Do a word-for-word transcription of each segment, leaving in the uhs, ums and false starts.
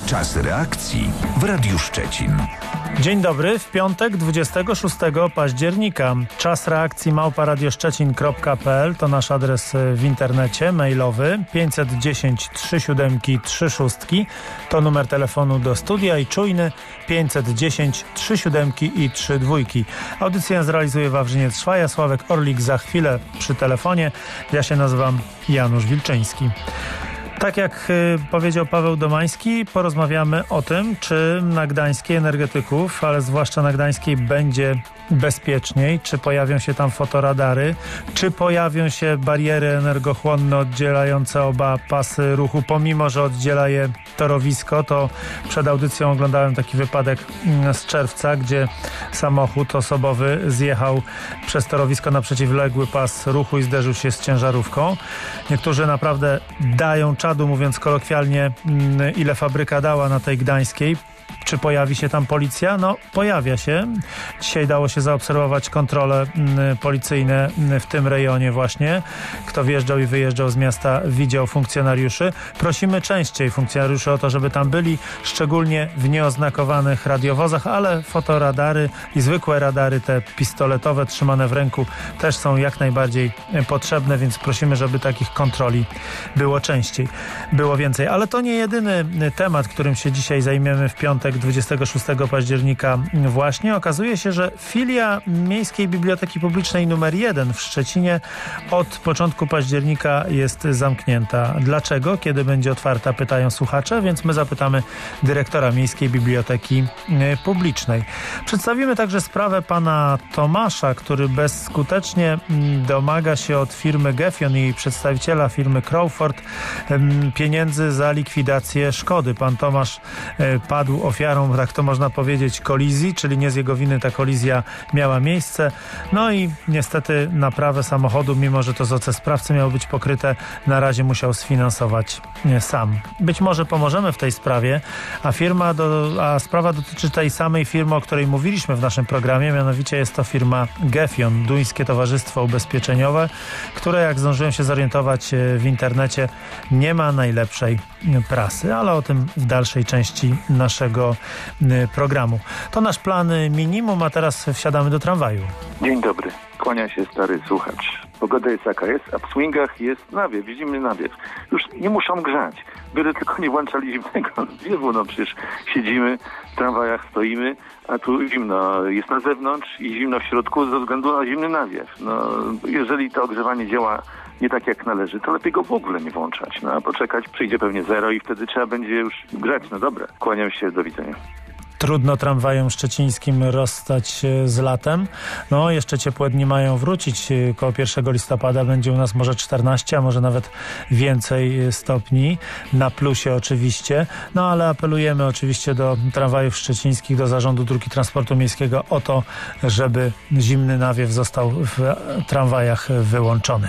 Czas reakcji w Radiu Szczecin. Dzień dobry, w piątek dwudziestego szóstego października. Czas reakcji małpa radioszczecin kropka p l to nasz adres w internecie mailowy. pięćset dziesięć trzy siedem trzy sześć to numer telefonu do studia i czujny pięćset dziesięć trzy siedem i trzy dwa. Audycję zrealizuje Wawrzyniec Szwaja, Sławek Orlik za chwilę przy telefonie. Ja się nazywam Janusz Wilczyński. Tak jak y, powiedział Paweł Domański, porozmawiamy o tym, czy na Gdańskiej energetyków, ale zwłaszcza na Gdańskiej, będzie bezpieczniej, czy pojawią się tam fotoradary, czy pojawią się bariery energochłonne oddzielające oba pasy ruchu, pomimo że oddziela je torowisko. To przed audycją oglądałem taki wypadek z czerwca, gdzie samochód osobowy zjechał przez torowisko na przeciwległy pas ruchu i zderzył się z ciężarówką. Niektórzy naprawdę dają czadu, mówiąc kolokwialnie, ile fabryka dała na tej Gdańskiej. Czy pojawi się tam policja? No, pojawia się. Dzisiaj dało się zaobserwować kontrole mm, policyjne w tym rejonie właśnie. Kto wjeżdżał i wyjeżdżał z miasta, widział funkcjonariuszy. Prosimy częściej funkcjonariuszy o to, żeby tam byli, szczególnie w nieoznakowanych radiowozach, ale fotoradary i zwykłe radary, te pistoletowe trzymane w ręku, też są jak najbardziej potrzebne, więc prosimy, żeby takich kontroli było częściej, było więcej. Ale to nie jedyny temat, którym się dzisiaj zajmiemy w piątek dwudziestego szóstego października właśnie. Okazuje się, że filia Miejskiej Biblioteki Publicznej numer jeden w Szczecinie od początku października jest zamknięta. Dlaczego? Kiedy będzie otwarta? Pytają słuchacze, więc my zapytamy dyrektora Miejskiej Biblioteki Publicznej. Przedstawimy także sprawę pana Tomasza, który bezskutecznie domaga się od firmy Gefion i przedstawiciela firmy Crawford pieniędzy za likwidację szkody. Pan Tomasz padł ofiarą, tak to można powiedzieć, kolizji, czyli nie z jego winy ta kolizja miała miejsce. No i niestety naprawę samochodu, mimo że to z O C sprawcy miało być pokryte, na razie musiał sfinansować sam. Być może pomożemy w tej sprawie, a firma, do, a sprawa dotyczy tej samej firmy, o której mówiliśmy w naszym programie, mianowicie jest to firma Gefion, duńskie towarzystwo ubezpieczeniowe, które, jak zdążyłem się zorientować w internecie, nie ma najlepszej prasy, ale o tym w dalszej części naszego programu. To nasz plan minimum, a teraz wsiadamy do tramwaju. Dzień dobry, kłania się stary słuchacz. Pogoda jest jaka jest, a w swingach jest nawiew, zimny nawiew. Już nie muszą grzać, byle tylko nie włączali zimnego nawiewu. No przecież siedzimy, w tramwajach stoimy, a tu zimno jest na zewnątrz i zimno w środku ze względu na zimny nawiew. No, jeżeli to ogrzewanie działa nie tak jak należy, to lepiej go w ogóle nie włączać. No a poczekać, przyjdzie pewnie zero i wtedy trzeba będzie już grzać. No dobra, kłaniam się, do widzenia. Trudno tramwajom szczecińskim rozstać się z latem. No, jeszcze ciepłe dni mają wrócić. Koło pierwszego listopada będzie u nas może czternaście, a może nawet więcej stopni. Na plusie oczywiście. No, ale apelujemy oczywiście do tramwajów szczecińskich, do Zarządu Dróg i Transportu Miejskiego o to, żeby zimny nawiew został w tramwajach wyłączony.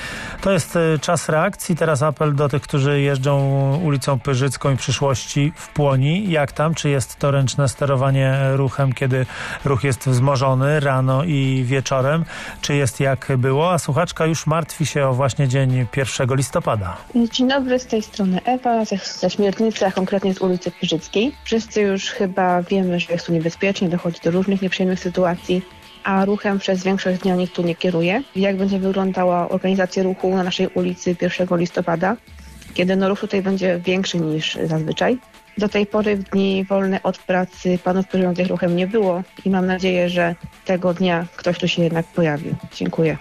To jest czas reakcji. Teraz apel do tych, którzy jeżdżą ulicą Pyrzycką i przyszłości w Płoni. Jak tam? Czy jest to ręczne sterowanie ruchem, kiedy ruch jest wzmożony rano i wieczorem? Czy jest jak było? A słuchaczka już martwi się o właśnie dzień pierwszego listopada. Dzień dobry, z tej strony Ewa, ze, ze Śmierdnicy, a konkretnie z ulicy Pyrzyckiej. Wszyscy już chyba wiemy, że jest tu niebezpiecznie, dochodzi do różnych nieprzyjemnych sytuacji, a ruchem przez większość dnia nikt tu nie kieruje. Jak będzie wyglądała organizacja ruchu na naszej ulicy pierwszego listopada, kiedy no ruch tutaj będzie większy niż zazwyczaj. Do tej pory w dni wolne od pracy panów kierujących ruchem nie było i mam nadzieję, że tego dnia ktoś tu się jednak pojawi. Dziękuję.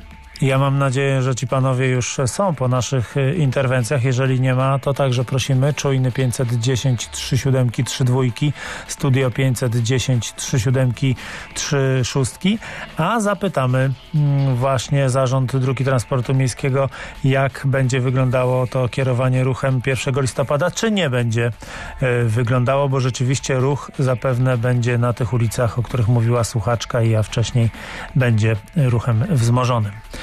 Ja mam nadzieję, że ci panowie już są po naszych interwencjach. Jeżeli nie ma, to także prosimy. Czujny pięćset dziesięć trzy siedem trzy dwa, studio pięćset dziesięć trzy siedem trzy sześć, a zapytamy właśnie Zarząd Dróg i Transportu Miejskiego, jak będzie wyglądało to kierowanie ruchem pierwszego listopada, czy nie będzie wyglądało, bo rzeczywiście ruch zapewne będzie na tych ulicach, o których mówiła słuchaczka i ja wcześniej, będzie ruchem wzmożonym.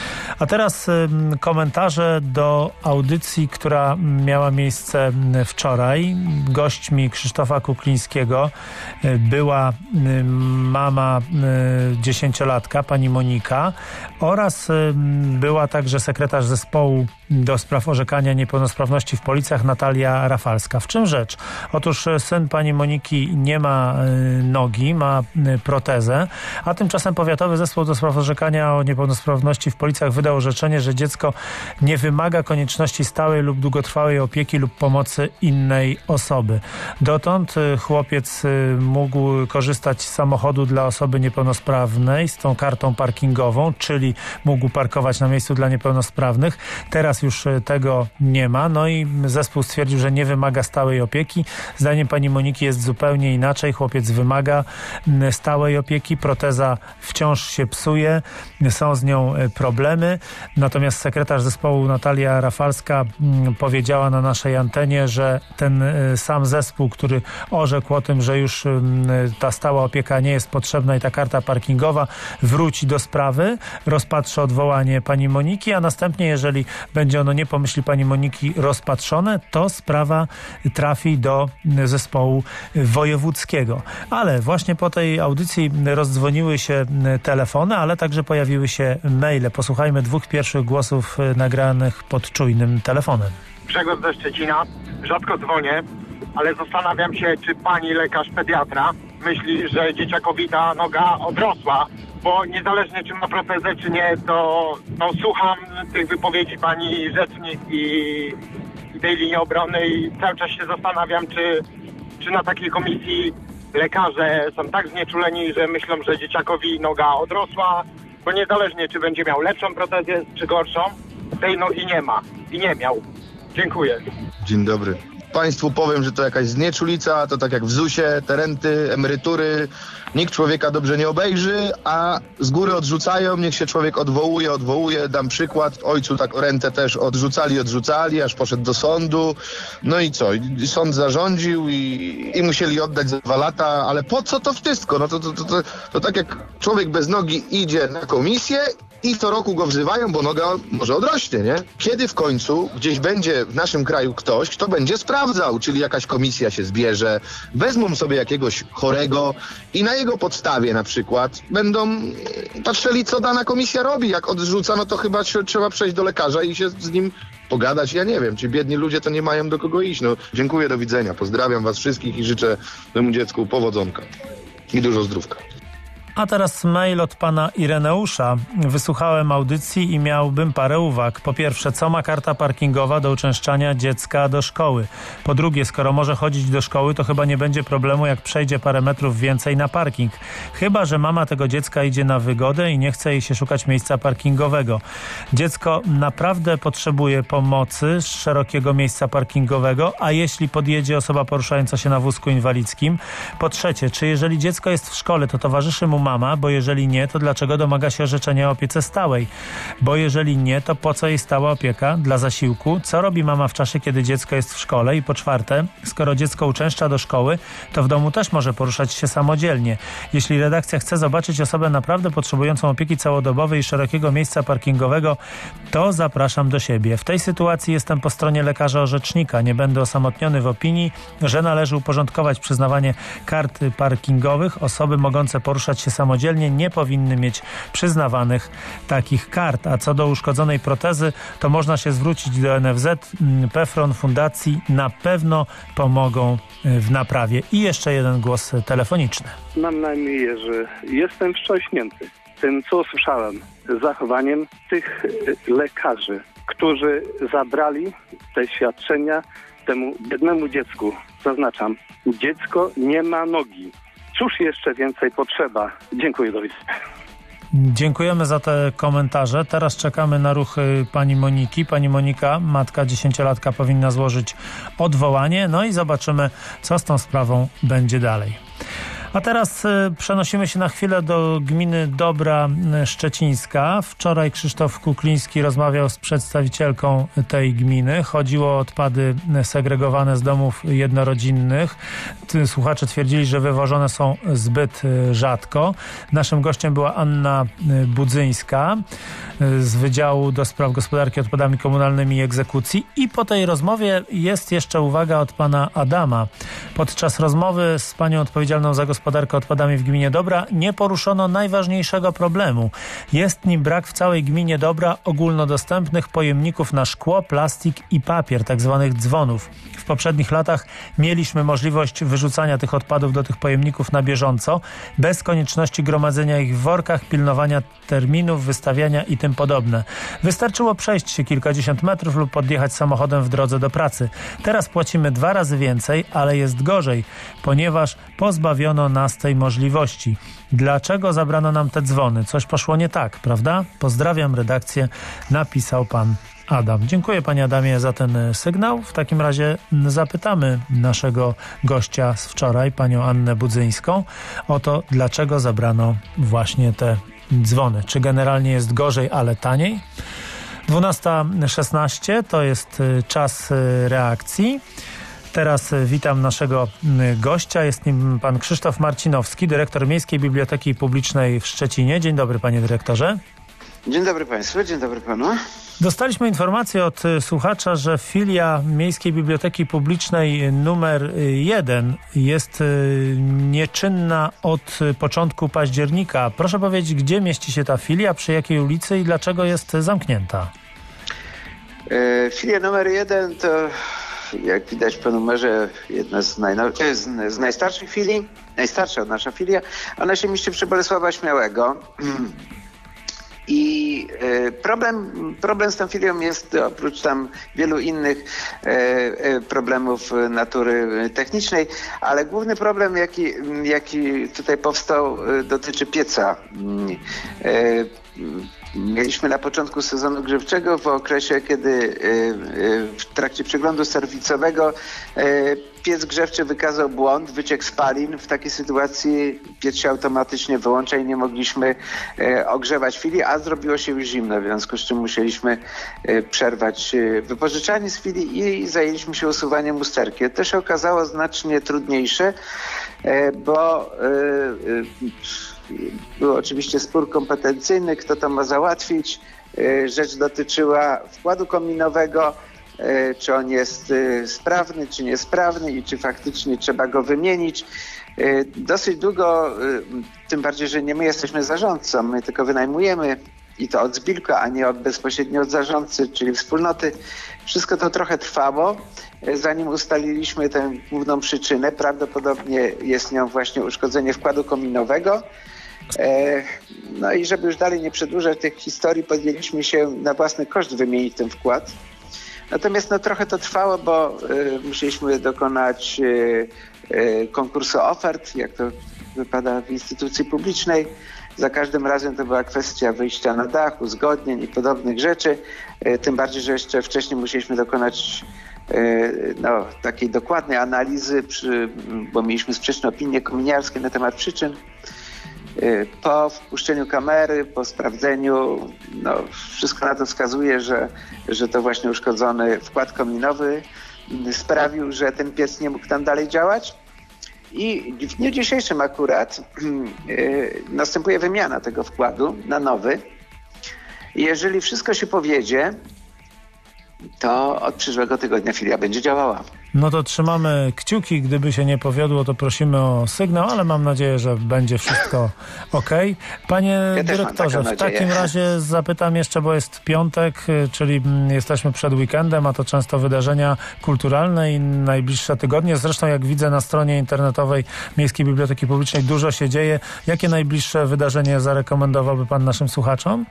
A teraz y, komentarze do audycji, która miała miejsce wczoraj. Gośćmi Krzysztofa Kuklińskiego y, była y, mama y, dziesięciolatka, pani Monika, oraz y, była także sekretarz zespołu do spraw orzekania niepełnosprawności w Policjach Natalia Rafalska. W czym rzecz? Otóż syn pani Moniki nie ma y, nogi, ma y, protezę, a tymczasem Powiatowy Zespół do spraw orzekania o niepełnosprawności w Policjach wydał orzeczenie, że dziecko nie wymaga konieczności stałej lub długotrwałej opieki lub pomocy innej osoby. Dotąd y, chłopiec y, mógł korzystać z samochodu dla osoby niepełnosprawnej z tą kartą parkingową, czyli mógł parkować na miejscu dla niepełnosprawnych. Teraz już tego nie ma. No i zespół stwierdził, że nie wymaga stałej opieki. Zdaniem pani Moniki jest zupełnie inaczej. Chłopiec wymaga stałej opieki. Proteza wciąż się psuje. Są z nią problemy. Natomiast sekretarz zespołu Natalia Rafalska powiedziała na naszej antenie, że ten sam zespół, który orzekł o tym, że już ta stała opieka nie jest potrzebna i ta karta parkingowa, wróci do sprawy, rozpatrzy odwołanie pani Moniki, a następnie, jeżeli będzie ono nie po myśli pani Moniki rozpatrzone, to sprawa trafi do zespołu wojewódzkiego. Ale właśnie po tej audycji rozdzwoniły się telefony, ale także pojawiły się maile. Posłuchajmy dwóch pierwszych głosów nagranych pod czujnym telefonem. Grzegorz ze Szczecina. Rzadko dzwonię, ale zastanawiam się, czy pani lekarz pediatra myśli, że dzieciakowi ta noga odrosła, bo niezależnie czy ma protezę, czy nie, to no, słucham tych wypowiedzi pani rzecznik i, i tej linii obrony i cały czas się zastanawiam, czy, czy na takiej komisji lekarze są tak znieczuleni, że myślą, że dzieciakowi noga odrosła, bo niezależnie czy będzie miał lepszą protezę, czy gorszą, tej nogi nie ma i nie miał. Dziękuję. Dzień dobry. Państwu powiem, że to jakaś znieczulica, to tak jak w zusie, te renty, emerytury, nikt człowieka dobrze nie obejrzy, a z góry odrzucają, niech się człowiek odwołuje, odwołuje, dam przykład, ojcu tak rentę też odrzucali, odrzucali, aż poszedł do sądu, no i co, I sąd zarządził i, i musieli oddać za dwa lata, ale po co to wszystko, no to, to, to, to, to tak jak człowiek bez nogi idzie na komisję i co roku go wzywają, bo noga może odrośnie, nie? Kiedy w końcu gdzieś będzie w naszym kraju ktoś, kto będzie sprawdzał, czyli jakaś komisja się zbierze, wezmą sobie jakiegoś chorego i na jego podstawie na przykład będą patrzyli, co dana komisja robi. Jak odrzuca, no to chyba się, trzeba przejść do lekarza i się z nim pogadać. Ja nie wiem, ci biedni ludzie to nie mają do kogo iść. No, dziękuję, do widzenia. Pozdrawiam was wszystkich i życzę temu dziecku powodzonka i dużo zdrówka. A teraz mail od pana Ireneusza. Wysłuchałem audycji i miałbym parę uwag. Po pierwsze, co ma karta parkingowa do uczęszczania dziecka do szkoły? Po drugie, skoro może chodzić do szkoły, to chyba nie będzie problemu, jak przejdzie parę metrów więcej na parking. Chyba że mama tego dziecka idzie na wygodę i nie chce jej się szukać miejsca parkingowego. Dziecko naprawdę potrzebuje pomocy z szerokiego miejsca parkingowego, a jeśli podjedzie osoba poruszająca się na wózku inwalidzkim? Po trzecie, czy jeżeli dziecko jest w szkole, to towarzyszy mu mama, bo jeżeli nie, to dlaczego domaga się orzeczenia o opiece stałej? Bo jeżeli nie, to po co jej stała opieka? Dla zasiłku? Co robi mama w czasie, kiedy dziecko jest w szkole? I po czwarte, skoro dziecko uczęszcza do szkoły, to w domu też może poruszać się samodzielnie. Jeśli redakcja chce zobaczyć osobę naprawdę potrzebującą opieki całodobowej i szerokiego miejsca parkingowego, to zapraszam do siebie. W tej sytuacji jestem po stronie lekarza orzecznika. Nie będę osamotniony w opinii, że należy uporządkować przyznawanie kart parkingowych. Osoby mogące poruszać się samodzielnie nie powinny mieć przyznawanych takich kart. A co do uszkodzonej protezy, to można się zwrócić do N F Z, PFRON, fundacji. Na pewno pomogą w naprawie. I jeszcze jeden głos telefoniczny. Mam na imię Jerzy. Jestem wstrząśnięty tym, co usłyszałem, zachowaniem tych lekarzy, którzy zabrali te świadczenia temu biednemu dziecku. Zaznaczam, dziecko nie ma nogi. Cóż jeszcze więcej potrzeba? Dziękuję, do widzenia. Dziękujemy za te komentarze. Teraz czekamy na ruchy pani Moniki. Pani Monika, matka dziesięciolatka, powinna złożyć odwołanie. No i zobaczymy, co z tą sprawą będzie dalej. A teraz y, przenosimy się na chwilę do gminy Dobra Szczecińska. Wczoraj Krzysztof Kukliński rozmawiał z przedstawicielką tej gminy. Chodziło o odpady segregowane z domów jednorodzinnych. Słuchacze twierdzili, że wywożone są zbyt y, rzadko. Naszym gościem była Anna Budzyńska y, z Wydziału do Spraw Gospodarki Odpadami Komunalnymi i Egzekucji. I po tej rozmowie jest jeszcze uwaga od pana Adama. Podczas rozmowy z panią odpowiedzialną za gospodarkę odpadami w gminie Dobra nie poruszono najważniejszego problemu. Jest nim brak w całej gminie Dobra ogólnodostępnych pojemników na szkło, plastik i papier, tak zwanych dzwonów. W poprzednich latach mieliśmy możliwość wyrzucania tych odpadów do tych pojemników na bieżąco, bez konieczności gromadzenia ich w workach, pilnowania terminów, wystawiania i tym podobne. Wystarczyło przejść się kilkadziesiąt metrów lub podjechać samochodem w drodze do pracy. Teraz płacimy dwa razy więcej, ale jest gorzej, ponieważ pozbawiono nas tej możliwości. Dlaczego zabrano nam te dzwony? Coś poszło nie tak, prawda? Pozdrawiam redakcję, napisał pan Adam. Dziękuję panie Adamie za ten sygnał. W takim razie zapytamy naszego gościa z wczoraj, panią Annę Budzyńską, o to, dlaczego zabrano właśnie te dzwony. Czy generalnie jest gorzej, ale taniej? dwunasta szesnaście to jest czas reakcji. Teraz witam naszego gościa. Jest nim pan Krzysztof Marcinowski, dyrektor Miejskiej Biblioteki Publicznej w Szczecinie. Dzień dobry, panie dyrektorze. Dzień dobry państwu, dzień dobry panu. Dostaliśmy informację od słuchacza, że filia Miejskiej Biblioteki Publicznej numer jeden jest nieczynna od początku października. Proszę powiedzieć, gdzie mieści się ta filia, przy jakiej ulicy i dlaczego jest zamknięta? E, filia numer jeden to, jak widać po numerze, jedna z, najnow- z, z najstarszych filii, najstarsza nasza filia. Ona się mieści przy Bolesława Śmiałego. I problem, problem z tą filią jest, oprócz tam wielu innych problemów natury technicznej, ale główny problem, jaki, jaki tutaj powstał, dotyczy pieca. Mieliśmy na początku sezonu grzewczego, w okresie, kiedy w trakcie przeglądu serwisowego piec grzewczy wykazał błąd, wyciek spalin. W takiej sytuacji piec się automatycznie wyłącza i nie mogliśmy ogrzewać filii, a zrobiło się już zimno, w związku z czym musieliśmy przerwać wypożyczanie z filii i zajęliśmy się usuwaniem usterki. To się okazało znacznie trudniejsze, bo był oczywiście spór kompetencyjny, kto to ma załatwić. Rzecz dotyczyła wkładu kominowego, czy on jest sprawny, czy niesprawny i czy faktycznie trzeba go wymienić. Dosyć długo, tym bardziej, że nie my jesteśmy zarządcą, my tylko wynajmujemy i to od zbiórka, a nie od bezpośrednio od zarządcy, czyli wspólnoty. Wszystko to trochę trwało, zanim ustaliliśmy tę główną przyczynę. Prawdopodobnie jest nią właśnie uszkodzenie wkładu kominowego. No i żeby już dalej nie przedłużać tych historii, podjęliśmy się na własny koszt wymienić ten wkład. Natomiast no, trochę to trwało, bo y, musieliśmy dokonać y, y, konkursu ofert, jak to wypada w instytucji publicznej. Za każdym razem to była kwestia wyjścia na dach, uzgodnień i podobnych rzeczy. Y, tym bardziej, że jeszcze wcześniej musieliśmy dokonać y, no, takiej dokładnej analizy, przy, bo mieliśmy sprzeczne opinie kominiarskie na temat przyczyn. Po wpuszczeniu kamery, po sprawdzeniu, no, wszystko na to wskazuje, że, że to właśnie uszkodzony wkład kominowy sprawił, że ten piec nie mógł tam dalej działać. I w dniu dzisiejszym akurat yy, następuje wymiana tego wkładu na nowy. I jeżeli wszystko się powiedzie, to od przyszłego tygodnia filia będzie działała. No to trzymamy kciuki. Gdyby się nie powiodło, to prosimy o sygnał, ale mam nadzieję, że będzie wszystko okej. Panie ja dyrektorze, w takim razie zapytam jeszcze, bo jest piątek, czyli jesteśmy przed weekendem, a to często wydarzenia kulturalne i najbliższe tygodnie. Zresztą jak widzę na stronie internetowej Miejskiej Biblioteki Publicznej dużo się dzieje. Jakie najbliższe wydarzenie zarekomendowałby pan naszym słuchaczom?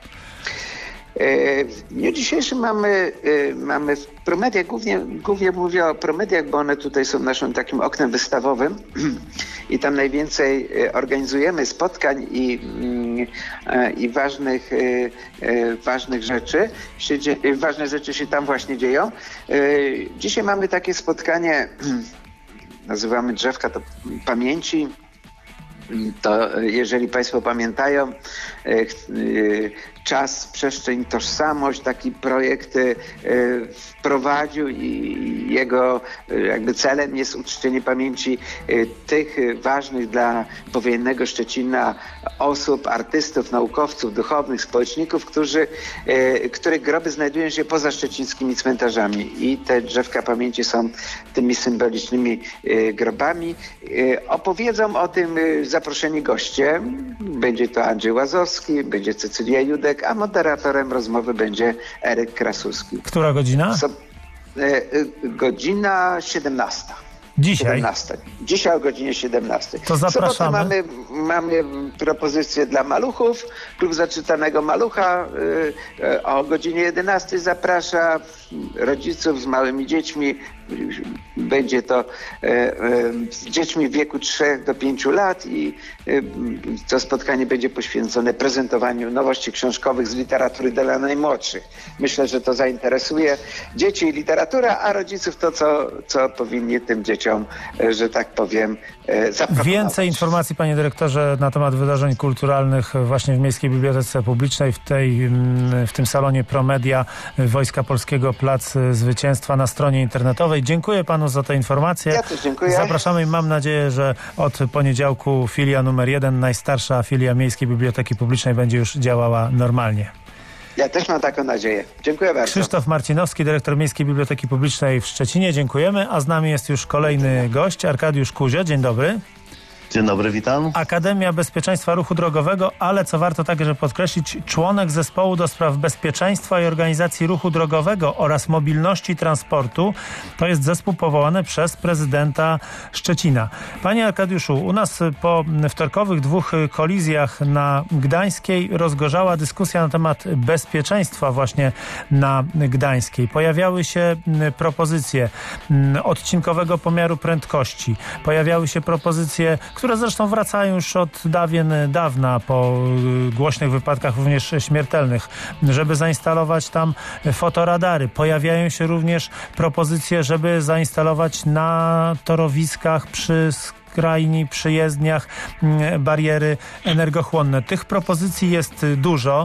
W dniu dzisiejszym mamy, mamy w Promediach, głównie, głównie mówię o Promediach, bo one tutaj są naszym takim oknem wystawowym i tam najwięcej organizujemy spotkań i, i ważnych, ważnych rzeczy. Się, ważne rzeczy się tam właśnie dzieją. Dzisiaj mamy takie spotkanie, nazywamy Drzewka do Pamięci. to jeżeli Państwo pamiętają, Czas, Przestrzeń, Tożsamość taki projekt wprowadził i jego jakby celem jest uczczenie pamięci tych ważnych dla powojennego Szczecina osób, artystów, naukowców, duchownych, społeczników, którzy, których groby znajdują się poza szczecińskimi cmentarzami i te drzewka pamięci są tymi symbolicznymi grobami. Opowiedzą o tym zaproszeni goście. Będzie to Andrzej Łazowski, będzie Cecylia Judek, a moderatorem rozmowy będzie Eryk Krasuski. Która godzina? So, e, godzina siedemnasta. Dzisiaj? siedemnasta. Dzisiaj o godzinie siedemnastej. To zapraszamy. Mamy, mamy propozycję dla maluchów. Klub Zaczytanego Malucha y, o godzinie jedenastej zaprasza rodziców z małymi dziećmi. Będzie to y, y, z dziećmi w wieku trzech do pięciu lat i y, to spotkanie będzie poświęcone prezentowaniu nowości książkowych z literatury dla najmłodszych. Myślę, że to zainteresuje dzieci i literatura, a rodziców to, co, co powinni tym dzieciom, y, że tak powiem, y, zaproponować. Więcej informacji, panie dyrektorze, na temat wydarzeń kulturalnych właśnie w Miejskiej Bibliotece Publicznej, w, tej, w tym salonie Promedia Wojska Polskiego Plac Zwycięstwa na stronie internetowej. Dziękuję panu za te informacje. Ja też dziękuję. Zapraszamy i mam nadzieję, że od poniedziałku filia numer jeden, najstarsza filia Miejskiej Biblioteki Publicznej będzie już działała normalnie. Ja też mam taką nadzieję. Dziękuję bardzo. Krzysztof Marcinowski, dyrektor Miejskiej Biblioteki Publicznej w Szczecinie. Dziękujemy. A z nami jest już kolejny gość, Arkadiusz Kuzio. Dzień dobry. Dzień dobry, witam. Akademia Bezpieczeństwa Ruchu Drogowego, ale co warto także podkreślić, członek zespołu do spraw bezpieczeństwa i organizacji ruchu drogowego oraz mobilności transportu. To jest zespół powołany przez prezydenta Szczecina. Panie Arkadiuszu, u nas po wtorkowych dwóch kolizjach na Gdańskiej rozgorzała dyskusja na temat bezpieczeństwa właśnie na Gdańskiej. Pojawiały się propozycje odcinkowego pomiaru prędkości. Pojawiały się propozycje, które zresztą wracają już od dawien dawna po głośnych wypadkach również śmiertelnych, żeby zainstalować tam fotoradary. Pojawiają się również propozycje, żeby zainstalować na torowiskach przy skrajni, przy jezdniach bariery energochłonne. Tych propozycji jest dużo.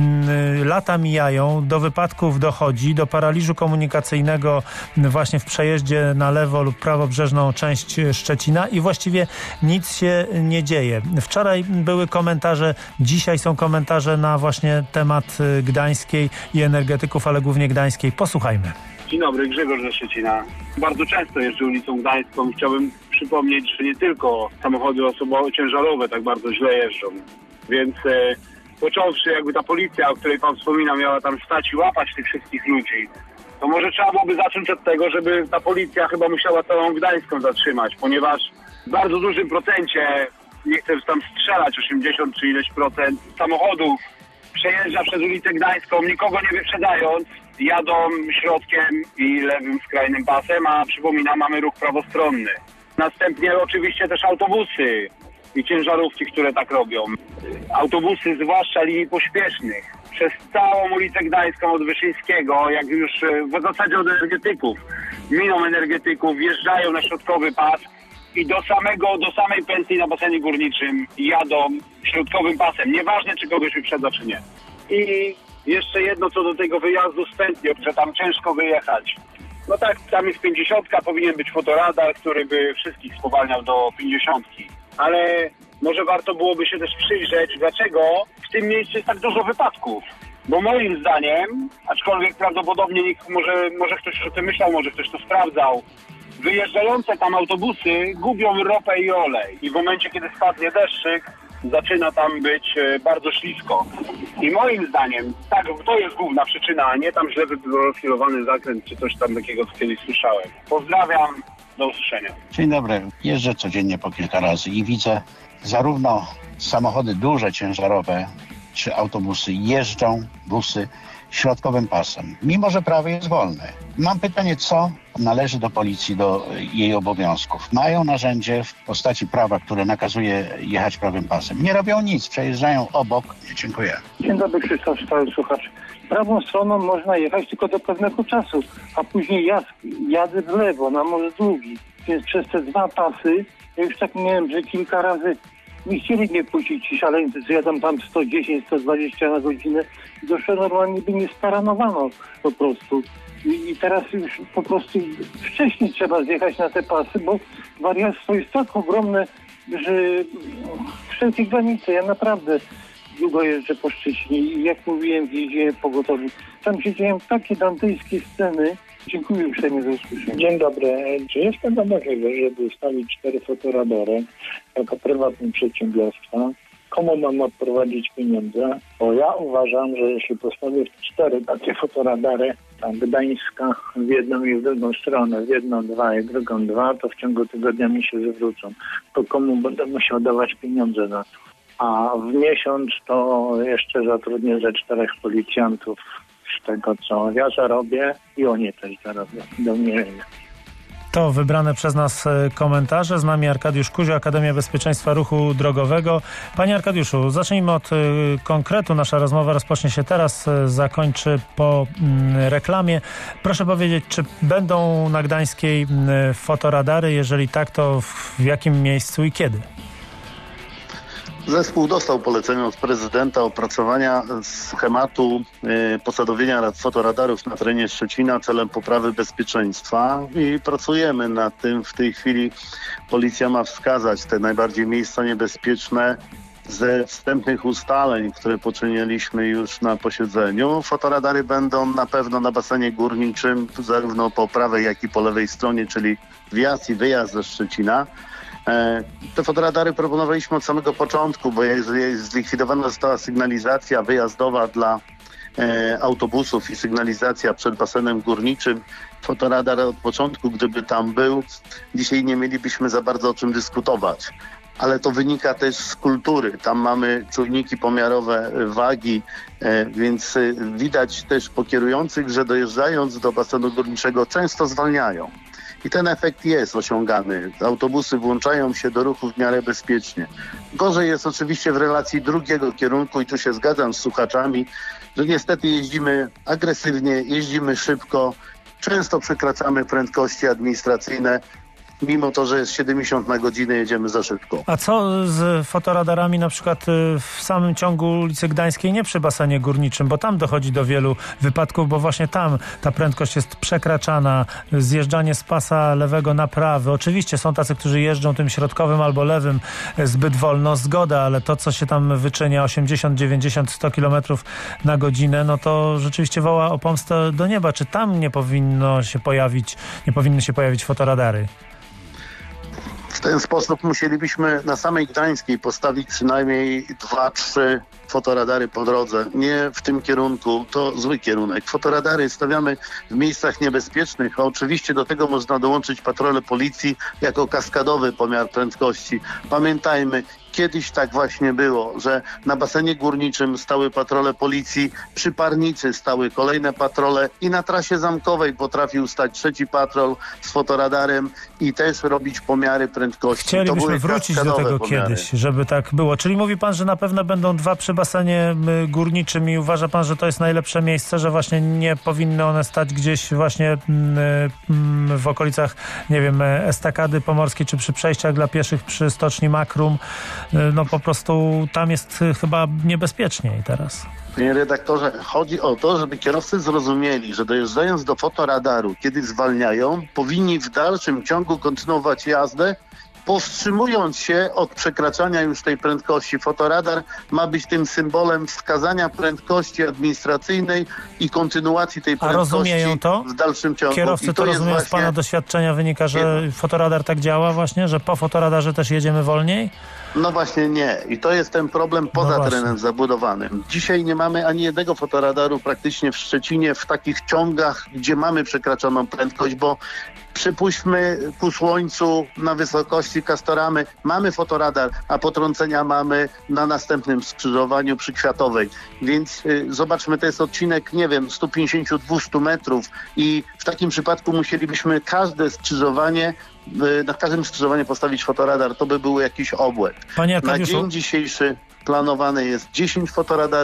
Lata mijają, do wypadków dochodzi, do paraliżu komunikacyjnego właśnie w przejeździe na lewo lub prawobrzeżną część Szczecina i właściwie nic się nie dzieje. Wczoraj były komentarze, dzisiaj są komentarze na właśnie temat Gdańskiej i energetyków, ale głównie Gdańskiej. Posłuchajmy. Dzień dobry, Grzegorz ze Szczecina. Bardzo często jeżdżę ulicą Gdańską. Chciałbym przypomnieć, że nie tylko samochody osobowe, ciężarowe tak bardzo źle jeżdżą. Więc e, począwszy jakby ta policja, o której pan wspomina, miała tam stać i łapać tych wszystkich ludzi, to może trzeba byłoby zacząć od tego, żeby ta policja chyba musiała całą Gdańską zatrzymać, ponieważ w bardzo dużym procencie, nie chcę tam strzelać, osiemdziesiąt czy ileś procent samochodów przejeżdża przez ulicę Gdańską, nikogo nie wyprzedzając, jadą środkiem i lewym skrajnym pasem, a przypominam, mamy ruch prawostronny. Następnie oczywiście też autobusy i ciężarówki, które tak robią. Autobusy, zwłaszcza linii pośpiesznych, przez całą ulicę Gdańską od Wyszyńskiego, jak już w zasadzie od energetyków, miną energetyków, wjeżdżają na środkowy pas i do samego, do samej pensji na basenie górniczym jadą środkowym pasem. Nieważne, czy kogoś wyprzedza, czy nie. I jeszcze jedno co do tego wyjazdu z Pętniok, że tam ciężko wyjechać. No tak, tam jest pięćdziesiątka, powinien być fotoradar, który by wszystkich spowalniał do pięćdziesiątki. Ale może warto byłoby się też przyjrzeć, dlaczego w tym miejscu jest tak dużo wypadków. Bo moim zdaniem, aczkolwiek prawdopodobnie nikt, może, może ktoś o tym myślał, może ktoś to sprawdzał, wyjeżdżające tam autobusy gubią ropę i olej. I w momencie, kiedy spadnie deszczyk, zaczyna tam być bardzo ślisko. I moim zdaniem, tak, to jest główna przyczyna, a nie tam źle wyprofilowany zakręt, czy coś tam takiego, co kiedyś słyszałem. Pozdrawiam, do usłyszenia. Dzień dobry. Jeżdżę codziennie po kilka razy i widzę zarówno samochody duże, ciężarowe, czy autobusy jeżdżą, busy, środkowym pasem, mimo że prawo jest wolne. Mam pytanie, co należy do policji, do jej obowiązków. Mają narzędzie w postaci prawa, które nakazuje jechać prawym pasem. Nie robią nic, przejeżdżają obok. Dziękuję. Dzień dobry, Krzysztof, stały słuchacz. Prawą stroną można jechać tylko do pewnego czasu, a później ja jadę w lewo, na może długi. Więc przez te dwa pasy, ja już tak miałem, że kilka razy nie chcieli mnie puścić ci szaleńcy, co jadą tam sto dziesięć, sto dwadzieścia na godzinę. Doszło normalnie, by mnie staranowano po prostu. I, I teraz już po prostu wcześniej trzeba zjechać na te pasy, bo wariactwo jest tak ogromne, że wszelkie granice, ja naprawdę długo jeżdżę po Szczecinie i jak mówiłem, jeździłem pogotowi. Tam się dzieją takie dantejskie sceny. Dziękuję uprzejmie za usłyszenie. Dzień dobry. Czy jest taka możliwość, żeby ustawić cztery fotoradary jako prywatne przedsiębiorstwa? Komu mam odprowadzić pieniądze? Bo ja uważam, że jeśli postawię cztery takie fotoradary, tam Gdańska w jedną i w drugą stronę, w jedną dwa i w drugą dwa, to w ciągu tygodnia mi się zwrócą. To komu będę musiał dawać pieniądze na to? A w miesiąc to jeszcze zatrudnię ze czterech policjantów z tego, co ja zarobię i oni też zarobią. Do mierzenia. To wybrane przez nas komentarze. Z nami Arkadiusz Kuzio, Akademia Bezpieczeństwa Ruchu Drogowego. Panie Arkadiuszu, zacznijmy od konkretu. Nasza rozmowa rozpocznie się teraz, zakończy po reklamie. Proszę powiedzieć, czy będą na Gdańskiej fotoradary? Jeżeli tak, to w jakim miejscu i kiedy? Zespół dostał polecenie od prezydenta opracowania schematu y, posadowienia fotoradarów na terenie Szczecina celem poprawy bezpieczeństwa i pracujemy nad tym. W tej chwili policja ma wskazać te najbardziej miejsca niebezpieczne ze wstępnych ustaleń, które poczyniliśmy już na posiedzeniu. Fotoradary będą na pewno na basenie górniczym, zarówno po prawej, jak i po lewej stronie, czyli wjazd i wyjazd ze Szczecina. Te fotoradary proponowaliśmy od samego początku, bo zlikwidowana została sygnalizacja wyjazdowa dla e, autobusów i sygnalizacja przed basenem górniczym. Fotoradar od początku, gdyby tam był, dzisiaj nie mielibyśmy za bardzo o czym dyskutować. Ale to wynika też z kultury. Tam mamy czujniki pomiarowe wagi, e, więc widać też po kierujących, że dojeżdżając do basenu górniczego często zwalniają. I ten efekt jest osiągany. Autobusy włączają się do ruchu w miarę bezpiecznie. Gorzej jest oczywiście w relacji drugiego kierunku i tu się zgadzam z słuchaczami, że niestety jeździmy agresywnie, jeździmy szybko, często przekraczamy prędkości administracyjne. Mimo to, że jest siedemdziesiąt na godzinę, jedziemy za szybko. A co z fotoradarami na przykład w samym ciągu ulicy Gdańskiej, nie przy basenie górniczym, bo tam dochodzi do wielu wypadków, bo właśnie tam ta prędkość jest przekraczana, zjeżdżanie z pasa lewego na prawy. Oczywiście są tacy, którzy jeżdżą tym środkowym albo lewym zbyt wolno, zgoda, ale to, co się tam wyczynia osiemdziesiąt, dziewięćdziesiąt, sto kilometrów na godzinę, no to rzeczywiście woła o pomstę do nieba. Czy tam nie powinno się pojawić, nie powinny się pojawić fotoradary? W ten sposób musielibyśmy na samej Gdańskiej postawić przynajmniej dwa, trzy fotoradary po drodze. Nie w tym kierunku, to zły kierunek. Fotoradary stawiamy w miejscach niebezpiecznych, a oczywiście do tego można dołączyć patrole policji jako kaskadowy pomiar prędkości. Pamiętajmy, kiedyś tak właśnie było, że na basenie górniczym stały patrole policji, przy Parnicy stały kolejne patrole i na trasie zamkowej potrafił stać trzeci patrol z fotoradarem i też robić pomiary prędkości. Chcielibyśmy wrócić do tego pomiary. Kiedyś, żeby tak było. Czyli mówi pan, że na pewno będą dwa przy basenie górniczym i uważa pan, że to jest najlepsze miejsce, że właśnie nie powinny one stać gdzieś właśnie w okolicach, nie wiem, estakady pomorskiej, czy przy przejściach dla pieszych przy stoczni Makrum. No po prostu tam jest chyba niebezpieczniej teraz. Panie redaktorze, chodzi o to, żeby kierowcy zrozumieli, że dojeżdżając do fotoradaru, kiedy zwalniają, powinni w dalszym ciągu kontynuować jazdę, powstrzymując się od przekraczania już tej prędkości. Fotoradar ma być tym symbolem wskazania prędkości administracyjnej i kontynuacji tej prędkości. A rozumieją to? W dalszym ciągu. Kierowcy to, to rozumieją, właśnie... z pana doświadczenia wynika, że nie. Fotoradar tak działa właśnie, że po fotoradarze też jedziemy wolniej? No właśnie nie. I to jest ten problem poza no terenem zabudowanym. Dzisiaj nie mamy ani jednego fotoradaru praktycznie w Szczecinie w takich ciągach, gdzie mamy przekraczoną prędkość, bo przypuśćmy ku słońcu na wysokości Kastoramy mamy fotoradar, a potrącenia mamy na następnym skrzyżowaniu przy Kwiatowej. Więc y, zobaczmy, to jest odcinek, nie wiem, sto pięćdziesiąt do dwustu metrów i w takim przypadku musielibyśmy każde skrzyżowanie, y, na każdym skrzyżowaniu postawić fotoradar. To by był jakiś obłęd. Panie Na dzień dzisiejszy planowane jest dziesięć fotoradarów,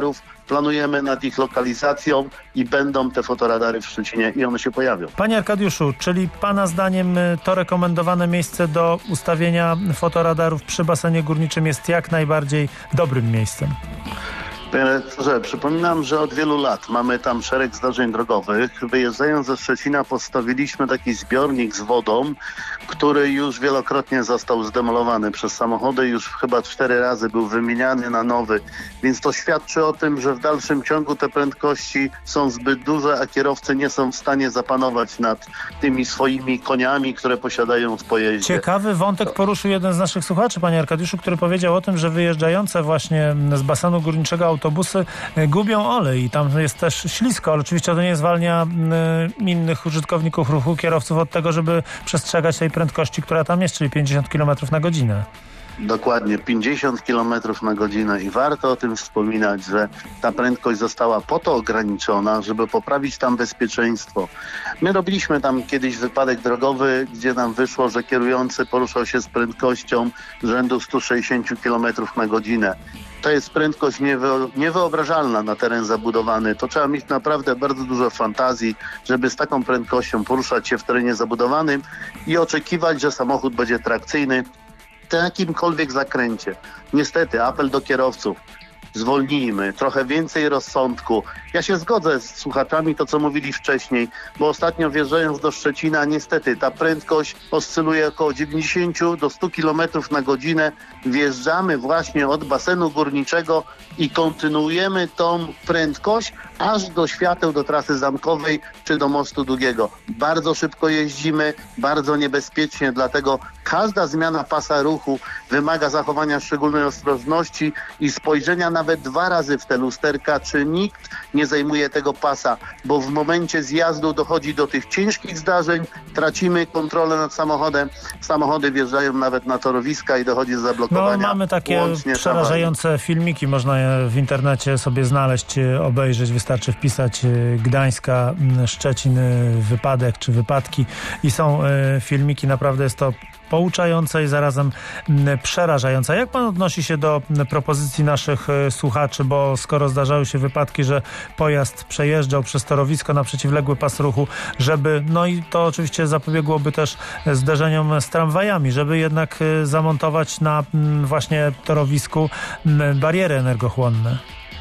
planujemy nad ich lokalizacją i będą te fotoradary w Szczecinie i one się pojawią. Panie Arkadiuszu, czyli pana zdaniem to rekomendowane miejsce do ustawienia fotoradarów przy basenie górniczym jest jak najbardziej dobrym miejscem? Panie redaktorze, przypominam, że od wielu lat mamy tam szereg zdarzeń drogowych. Wyjeżdżając ze Szczecina postawiliśmy taki zbiornik z wodą, który już wielokrotnie został zdemolowany przez samochody. Już chyba cztery razy był wymieniany na nowy. Więc to świadczy o tym, że w dalszym ciągu te prędkości są zbyt duże, a kierowcy nie są w stanie zapanować nad tymi swoimi koniami, które posiadają w pojeździe. Ciekawy wątek poruszył jeden z naszych słuchaczy, panie Arkadiuszu, który powiedział o tym, że wyjeżdżające właśnie z basenu górniczego autobusy gubią olej i tam jest też ślisko, ale oczywiście to nie zwalnia innych użytkowników ruchu, kierowców od tego, żeby przestrzegać tej prędkości, która tam jest, czyli pięćdziesiąt kilometrów na godzinę. Dokładnie, pięćdziesiąt kilometrów na godzinę i warto o tym wspominać, że ta prędkość została po to ograniczona, żeby poprawić tam bezpieczeństwo. My robiliśmy tam kiedyś wypadek drogowy, gdzie nam wyszło, że kierujący poruszał się z prędkością rzędu sto sześćdziesiąt kilometrów na godzinę. To jest prędkość niewy- niewyobrażalna na teren zabudowany. To trzeba mieć naprawdę bardzo dużo fantazji, żeby z taką prędkością poruszać się w terenie zabudowanym i oczekiwać, że samochód będzie trakcyjny w jakimkolwiek zakręcie. Niestety, apel do kierowców. Zwolnijmy, trochę więcej rozsądku. Ja się zgodzę z słuchaczami, to co mówili wcześniej, bo ostatnio wjeżdżając do Szczecina, niestety ta prędkość oscyluje około dziewięćdziesiąt do stu kilometrów na godzinę. Wjeżdżamy właśnie od basenu górniczego i kontynuujemy tą prędkość aż do świateł, do trasy zamkowej czy do mostu długiego. Bardzo szybko jeździmy, bardzo niebezpiecznie, dlatego każda zmiana pasa ruchu wymaga zachowania szczególnej ostrożności i spojrzenia nawet dwa razy w te lusterka, czy nikt nie zajmuje tego pasa, bo w momencie zjazdu dochodzi do tych ciężkich zdarzeń, tracimy kontrolę nad samochodem, samochody wjeżdżają nawet na torowiska i dochodzi do zablokowania. No, mamy takie przerażające filmiki, można je w internecie sobie znaleźć, obejrzeć, wystarczy wpisać Gdańska, Szczecin, wypadek czy wypadki i są filmiki, naprawdę jest to pouczające i zarazem przerażające. Jak pan odnosi się do propozycji naszych słuchaczy, bo skoro zdarzały się wypadki, że pojazd przejeżdżał przez torowisko na przeciwległy pas ruchu, żeby, no i to oczywiście zapobiegłoby też zderzeniom z tramwajami, żeby jednak zamontować na właśnie torowisku bariery energochłonne?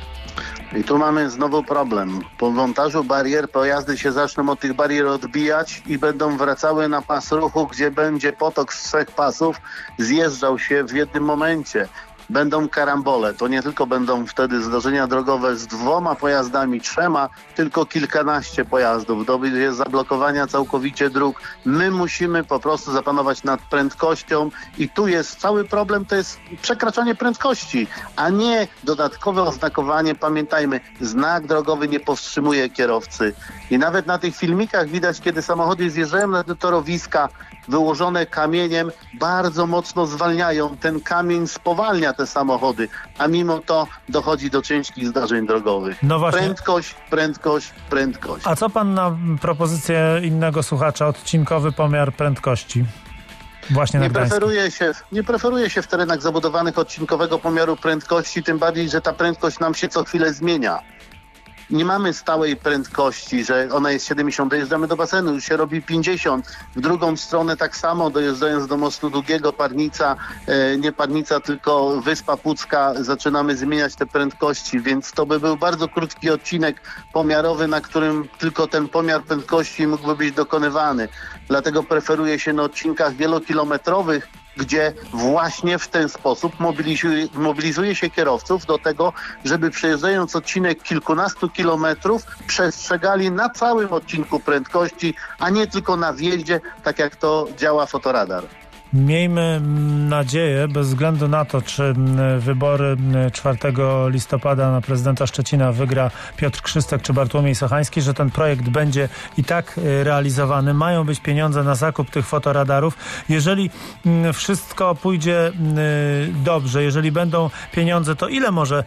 I tu mamy znowu problem. Po montażu barier pojazdy się zaczną od tych barier odbijać i będą wracały na pas ruchu, gdzie będzie potok z trzech pasów, zjeżdżał się w jednym momencie. Będą karambole. To nie tylko będą wtedy zdarzenia drogowe z dwoma pojazdami, trzema, tylko kilkanaście pojazdów. Dojdzie zablokowania całkowicie dróg. My musimy po prostu zapanować nad prędkością i tu jest cały problem, to jest przekraczanie prędkości, a nie dodatkowe oznakowanie. Pamiętajmy, znak drogowy nie powstrzymuje kierowcy. I nawet na tych filmikach widać, kiedy samochody zjeżdżają na torowiska, wyłożone kamieniem, bardzo mocno zwalniają. Ten kamień spowalnia te samochody, a mimo to dochodzi do ciężkich zdarzeń drogowych. No właśnie. Prędkość, prędkość, prędkość. A co pan na propozycję innego słuchacza, odcinkowy pomiar prędkości? Właśnie nie na preferuje się, nie preferuje się w terenach zabudowanych odcinkowego pomiaru prędkości, tym bardziej, że ta prędkość nam się co chwilę zmienia. Nie mamy stałej prędkości, że ona jest siedemdziesiąt, dojeżdżamy do basenu, już się robi pięćdziesiąt. W drugą stronę tak samo, dojeżdżając do mostu długiego, Parnica, e, nie Parnica, tylko Wyspa Pucka, zaczynamy zmieniać te prędkości, więc to by był bardzo krótki odcinek pomiarowy, na którym tylko ten pomiar prędkości mógłby być dokonywany. Dlatego preferuje się na odcinkach wielokilometrowych, gdzie właśnie w ten sposób mobilizuje, mobilizuje się kierowców do tego, żeby przejeżdżając odcinek kilkunastu kilometrów przestrzegali na całym odcinku prędkości, a nie tylko na wjeździe, tak jak to działa fotoradar. Miejmy nadzieję, bez względu na to, czy wybory czwartego listopada na prezydenta Szczecina wygra Piotr Krzystek czy Bartłomiej Sochański, że ten projekt będzie i tak realizowany. Mają być pieniądze na zakup tych fotoradarów. Jeżeli wszystko pójdzie dobrze, jeżeli będą pieniądze, to ile może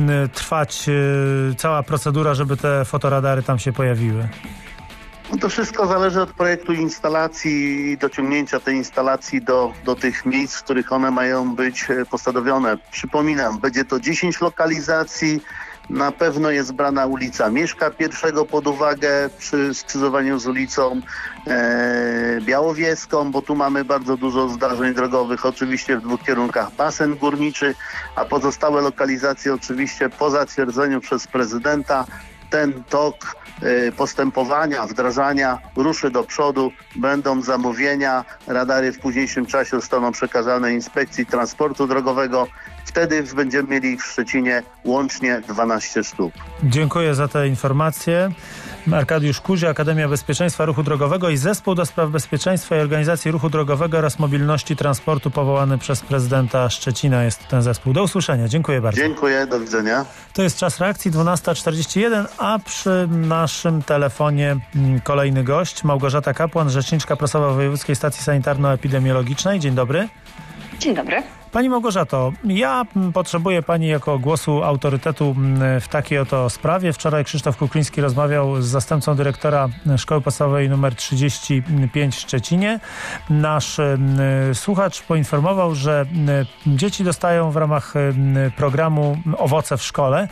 trwać cała procedura, żeby te fotoradary tam się pojawiły? No to wszystko zależy od projektu instalacji i dociągnięcia tej instalacji do, do tych miejsc, w których one mają być posadowione. Przypominam, będzie to dziesięć lokalizacji, Na pewno jest brana ulica Mieszka I pod uwagę przy skrzyżowaniu z ulicą e, Białowieską, bo tu mamy bardzo dużo zdarzeń drogowych, oczywiście w dwóch kierunkach basen górniczy, a pozostałe lokalizacje oczywiście po zatwierdzeniu przez prezydenta ten tok e, postępowania, wdrażania ruszy do przodu, będą zamówienia, radary w późniejszym czasie zostaną przekazane Inspekcji Transportu Drogowego. Wtedy będziemy mieli ich w Szczecinie łącznie dwanaście sztuk. Dziękuję za te informacje. Arkadiusz Kuzia, Akademia Bezpieczeństwa Ruchu Drogowego i Zespół do Spraw Bezpieczeństwa i Organizacji Ruchu Drogowego oraz Mobilności Transportu powołany przez prezydenta Szczecina jest ten zespół. Do usłyszenia. Dziękuję bardzo. Dziękuję, do widzenia. To jest czas reakcji dwunasta czterdzieści jeden, a przy naszym telefonie kolejny gość, Małgorzata Kapłan, rzeczniczka prasowa Wojewódzkiej Stacji Sanitarno-Epidemiologicznej. Dzień dobry. Dzień dobry. Pani Małgorzato, ja potrzebuję Pani jako głosu autorytetu w takiej oto sprawie. Wczoraj Krzysztof Kukliński rozmawiał z zastępcą dyrektora Szkoły Podstawowej nr trzydzieści pięć w Szczecinie. Nasz słuchacz poinformował, że dzieci dostają w ramach programu Owoce w szkole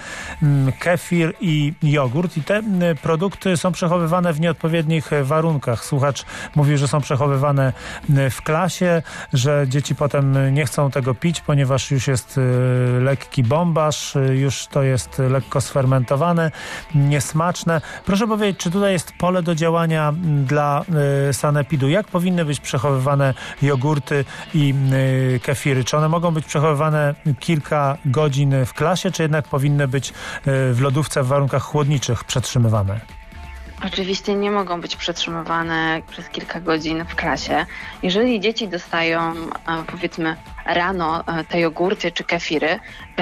kefir i jogurt i te produkty są przechowywane w nieodpowiednich warunkach. Słuchacz mówił, że są przechowywane w klasie, że dzieci potem nie chcą tego pić, ponieważ już jest y, lekki bombaż, y, już to jest lekko sfermentowane, niesmaczne. Proszę powiedzieć, czy tutaj jest pole do działania dla y, sanepidu? Jak powinny być przechowywane jogurty i y, kefiry? Czy one mogą być przechowywane kilka godzin w klasie, czy jednak powinny być y, w lodówce w warunkach chłodniczych przetrzymywane? Oczywiście nie mogą być przetrzymywane przez kilka godzin w klasie. Jeżeli dzieci dostają, powiedzmy, rano te jogurty czy kefiry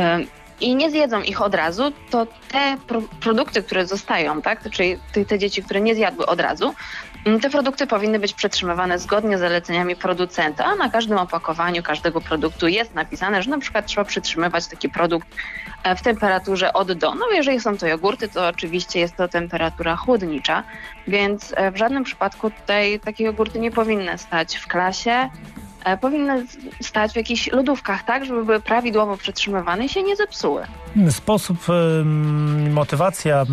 i nie zjedzą ich od razu, to te pro- produkty, które zostają, tak, czyli te dzieci, które nie zjadły od razu, te produkty powinny być przetrzymywane zgodnie z zaleceniami producenta, a na każdym opakowaniu każdego produktu jest napisane, że na przykład trzeba przytrzymywać taki produkt w temperaturze od do. No jeżeli są to jogurty, to oczywiście jest to temperatura chłodnicza, więc w żadnym przypadku tutaj takie jogurty nie powinny stać w klasie. Powinny stać w jakichś lodówkach, tak, żeby były prawidłowo przetrzymywane i się nie zepsuły. Sposób, motywacja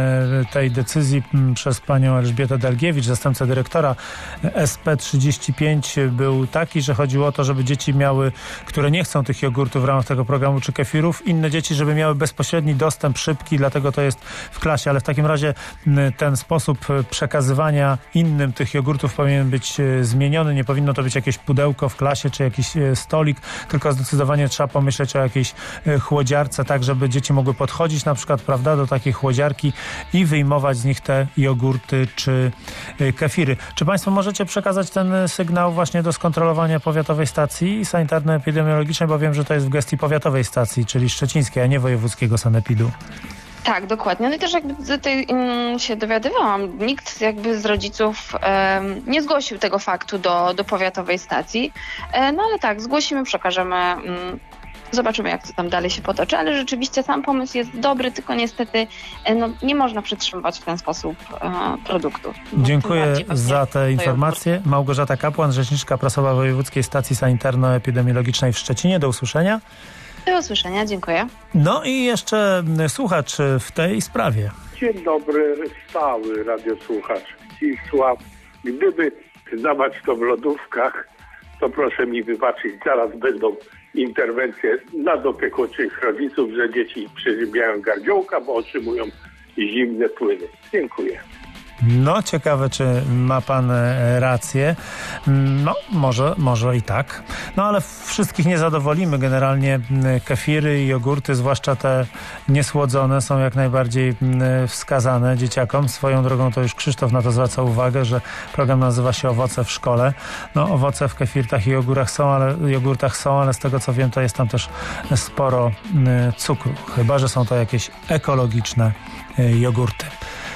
tej decyzji przez panią Elżbietę Delgiewicz, zastępcę dyrektora S P trzydzieści pięć, był taki, że chodziło o to, żeby dzieci miały, które nie chcą tych jogurtów w ramach tego programu czy kefirów, inne dzieci, żeby miały bezpośredni dostęp szybki, dlatego to jest w klasie, ale w takim razie ten sposób przekazywania innym tych jogurtów powinien być zmieniony, nie powinno to być jakieś pudełko w klasie czy jakiś stolik, tylko zdecydowanie trzeba pomyśleć o jakiejś chłodziarce, tak żeby dzieci mogły podchodzić na przykład, prawda, do takiej chłodziarki i wyjmować z nich te jogurty czy kefiry. Czy Państwo możecie przekazać ten sygnał właśnie do skontrolowania powiatowej stacji sanitarno-epidemiologicznej, bo wiem, że to jest w gestii powiatowej stacji, czyli szczecińskiej, a nie wojewódzkiego sanepidu. Tak, dokładnie. No i też jakby tutaj um, się dowiadywałam, nikt jakby z rodziców um, nie zgłosił tego faktu do, do powiatowej stacji, e, no ale tak, zgłosimy, przekażemy, um, zobaczymy jak to tam dalej się potoczy, ale rzeczywiście sam pomysł jest dobry, tylko niestety e, no, nie można przetrzymywać w ten sposób e, produktów. Dziękuję za te informacje. Małgorzata Kapłan, rzeczniczka prasowa Wojewódzkiej Stacji Sanitarno-Epidemiologicznej w Szczecinie. Do usłyszenia. Do usłyszenia, dziękuję. No i jeszcze słuchacz w tej sprawie. Dzień dobry, stały radiosłuchacz Zdzisław. Gdyby dawać to w lodówkach, to proszę mi wybaczyć, zaraz będą interwencje nadopiekuńczych rodziców, że dzieci przeziębiają gardziołka, bo otrzymują zimne płyny. Dziękuję. No, ciekawe, czy ma pan rację. No, może, może i tak. No, ale wszystkich nie zadowolimy. Generalnie kefiry i jogurty, zwłaszcza te niesłodzone, są jak najbardziej wskazane dzieciakom. Swoją drogą to już Krzysztof na to zwraca uwagę, że program nazywa się Owoce w szkole. No, owoce w kefirtach i jogurtach są, ale, jogurtach są, ale z tego co wiem, to jest tam też sporo cukru. Chyba że są to jakieś ekologiczne jogurty.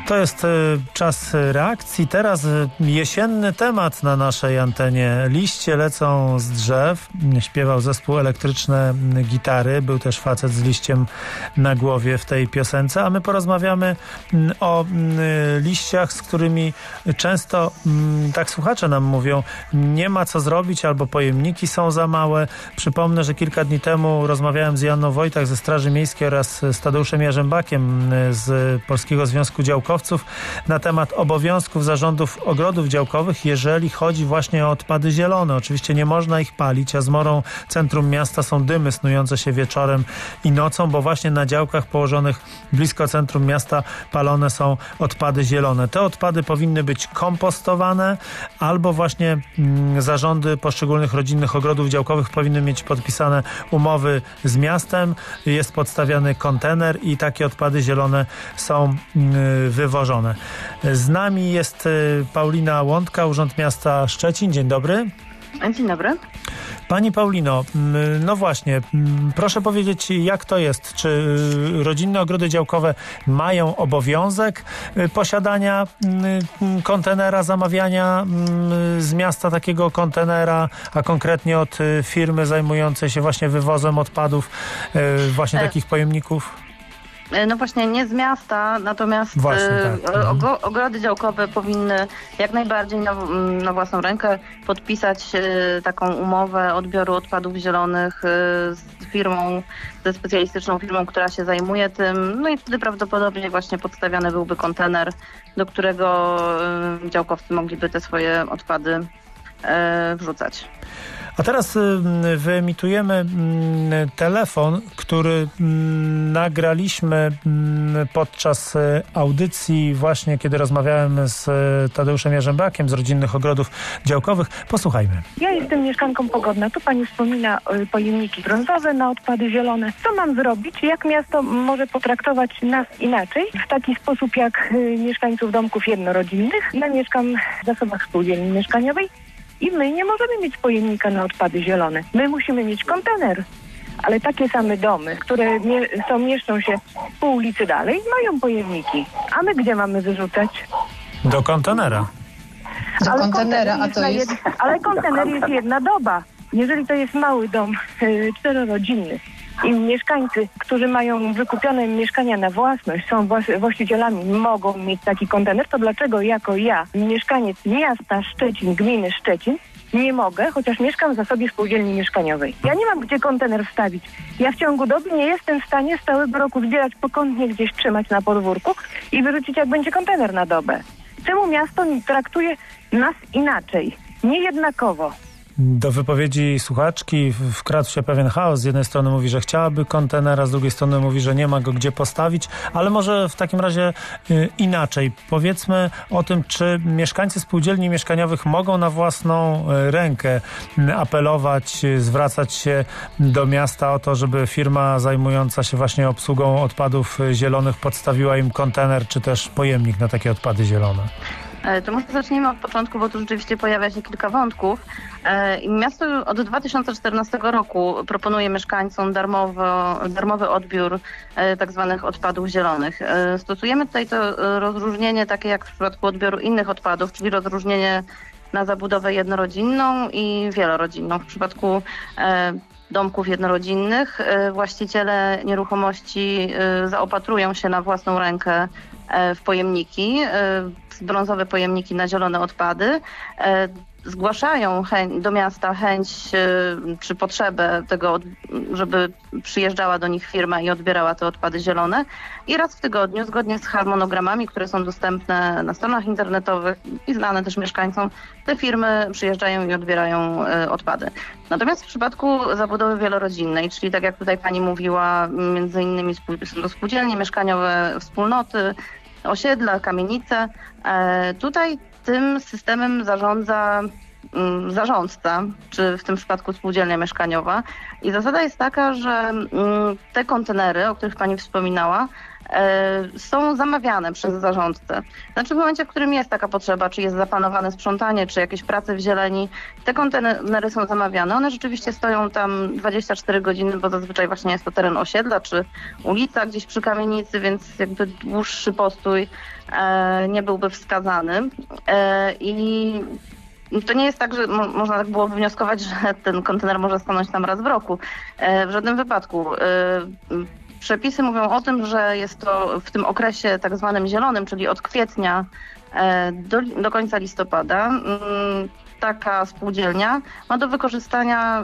To jest czas reakcji. Teraz jesienny temat na naszej antenie. Liście lecą z drzew. Śpiewał zespół Elektryczne Gitary. Był też facet z liściem na głowie w tej piosence. A my porozmawiamy o liściach, z którymi często, tak słuchacze nam mówią, nie ma co zrobić albo pojemniki są za małe. Przypomnę, że kilka dni temu rozmawiałem z Joanną Wojtak ze Straży Miejskiej oraz z Tadeuszem Jarzębakiem z Polskiego Związku Działkowców na temat obowiązków zarządów ogrodów działkowych, jeżeli chodzi właśnie o odpady zielone. Oczywiście nie można ich palić, a zmorą centrum miasta są dymy snujące się wieczorem i nocą, bo właśnie na działkach położonych blisko centrum miasta palone są odpady zielone. Te odpady powinny być kompostowane albo właśnie mm, zarządy poszczególnych rodzinnych ogrodów działkowych powinny mieć podpisane umowy z miastem. Jest podstawiany kontener i takie odpady zielone są y, wywożone. Z nami jest y, Paulina Łądka, Urząd Miasta Szczecin. Dzień dobry. Dzień dobry. Pani Paulino, no właśnie, proszę powiedzieć, jak to jest? Czy rodzinne ogrody działkowe mają obowiązek posiadania kontenera, zamawiania z miasta takiego kontenera, a konkretnie od firmy zajmującej się właśnie wywozem odpadów, właśnie takich pojemników? No właśnie, nie z miasta, natomiast właśnie, tak. og- ogrody działkowe powinny jak najbardziej na, na własną rękę podpisać taką umowę odbioru odpadów zielonych z firmą, ze specjalistyczną firmą, która się zajmuje tym. No i wtedy prawdopodobnie właśnie podstawiany byłby kontener, do którego działkowcy mogliby te swoje odpady wrzucać. A teraz wyemitujemy telefon, który nagraliśmy podczas audycji właśnie, kiedy rozmawiałem z Tadeuszem Jarzębakiem z Rodzinnych Ogrodów Działkowych. Posłuchajmy. Ja jestem mieszkanką Pogodna. Tu pani wspomina pojemniki brązowe na odpady zielone. Co mam zrobić? Jak miasto może potraktować nas inaczej? W taki sposób jak mieszkańców domków jednorodzinnych. Ja mieszkam w zasobach spółdzielni mieszkaniowej. I my nie możemy mieć pojemnika na odpady zielone. My musimy mieć kontener. Ale takie same domy, które mie- są, mieszczą się pół ulicy dalej, mają pojemniki. A my gdzie mamy wyrzucać? Do kontenera. Do ale kontenera, a to jest... Jed... Ale kontener jest jedna doba. Jeżeli to jest mały dom yy, czterorodzinny i mieszkańcy, którzy mają wykupione mieszkania na własność, są włas- właścicielami, mogą mieć taki kontener, to dlaczego jako ja, mieszkaniec miasta Szczecin, gminy Szczecin, nie mogę, chociaż mieszkam w zasobie spółdzielni mieszkaniowej. Ja nie mam gdzie kontener wstawić. Ja w ciągu doby nie jestem w stanie z całego roku zbierać pokątnie, gdzieś trzymać na podwórku i wyrzucić, jak będzie kontener na dobę. Czemu miasto traktuje nas inaczej, niejednakowo? Do wypowiedzi słuchaczki wkradł się pewien chaos. Z jednej strony mówi, że chciałaby kontenera, z drugiej strony mówi, że nie ma go gdzie postawić, ale może w takim razie y, inaczej. Powiedzmy o tym, czy mieszkańcy spółdzielni mieszkaniowych mogą na własną y, rękę y, apelować, y, zwracać się do miasta o to, żeby firma zajmująca się właśnie obsługą odpadów y, zielonych podstawiła im kontener, czy też pojemnik na takie odpady zielone. To może zacznijmy od początku, bo tu rzeczywiście pojawia się kilka wątków. Miasto od dwa tysiące czternastego roku proponuje mieszkańcom darmowo, darmowy odbiór tak zwanych odpadów zielonych. Stosujemy tutaj to rozróżnienie takie jak w przypadku odbioru innych odpadów, czyli rozróżnienie na zabudowę jednorodzinną i wielorodzinną. W przypadku domków jednorodzinnych właściciele nieruchomości zaopatrują się na własną rękę w pojemniki, brązowe pojemniki na zielone odpady, zgłaszają chęć, do miasta chęć czy potrzebę tego, żeby przyjeżdżała do nich firma i odbierała te odpady zielone i raz w tygodniu, zgodnie z harmonogramami, które są dostępne na stronach internetowych i znane też mieszkańcom, te firmy przyjeżdżają i odbierają odpady. Natomiast w przypadku zabudowy wielorodzinnej, czyli tak jak tutaj pani mówiła, między innymi są to spółdzielnie mieszkaniowe, wspólnoty, osiedla, kamienice, tutaj tym systemem zarządza mm, zarządca, czy w tym przypadku spółdzielnia mieszkaniowa. I zasada jest taka, że mm, te kontenery, o których pani wspominała, są zamawiane przez zarządcę. Znaczy w momencie, w którym jest taka potrzeba, czy jest zaplanowane sprzątanie, czy jakieś prace w zieleni, te kontenery są zamawiane. One rzeczywiście stoją tam dwadzieścia cztery godziny, bo zazwyczaj właśnie jest to teren osiedla, czy ulica gdzieś przy kamienicy, więc jakby dłuższy postój e, nie byłby wskazany. E, I to nie jest tak, że mo- można tak było wnioskować, że ten kontener może stanąć tam raz w roku. E, w żadnym wypadku. E, Przepisy mówią o tym, że jest to w tym okresie tak zwanym zielonym, czyli od kwietnia do, do końca listopada. Taka spółdzielnia ma do wykorzystania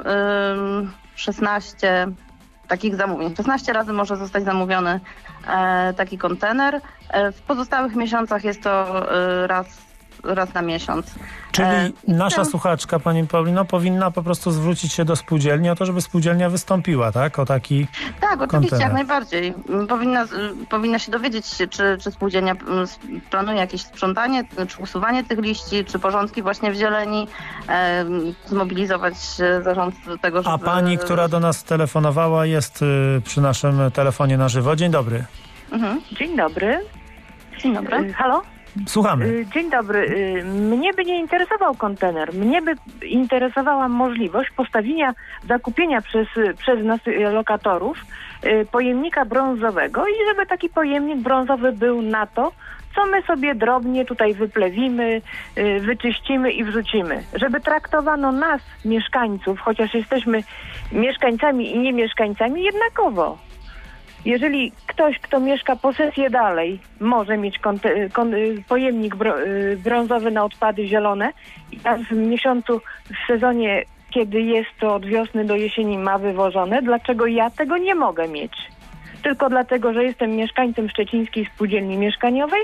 szesnaście takich zamówień. szesnaście razy może zostać zamówiony taki kontener. W pozostałych miesiącach jest to raz raz na miesiąc. Czyli e, nasza ten... słuchaczka, pani Paulino, powinna po prostu zwrócić się do spółdzielni o to, żeby spółdzielnia wystąpiła, tak? O taki Tak, oczywiście, kontener. jak najbardziej. Powinna, powinna się dowiedzieć, czy, czy spółdzielnia planuje jakieś sprzątanie, czy usuwanie tych liści, czy porządki właśnie w zieleni, e, zmobilizować zarządcę do tego, żeby... A pani, która do nas telefonowała, jest y, przy naszym telefonie na żywo. Dzień dobry. Mhm. Dzień dobry. Dzień dobry. Y, halo? Słuchamy. Dzień dobry. Mnie by nie interesował kontener. Mnie by interesowała możliwość postawienia, zakupienia przez, przez nas lokatorów pojemnika brązowego i żeby taki pojemnik brązowy był na to, co my sobie drobnie tutaj wyplewimy, wyczyścimy i wrzucimy. Żeby traktowano nas, mieszkańców, chociaż jesteśmy mieszkańcami i nie mieszkańcami, jednakowo. Jeżeli ktoś, kto mieszka posesję dalej, może mieć konte- kon- pojemnik bro- brązowy na odpady zielone i tam w miesiącu, w sezonie, kiedy jest to od wiosny do jesieni ma wywożone, dlaczego ja tego nie mogę mieć? Tylko dlatego, że jestem mieszkańcem Szczecińskiej Spółdzielni Mieszkaniowej?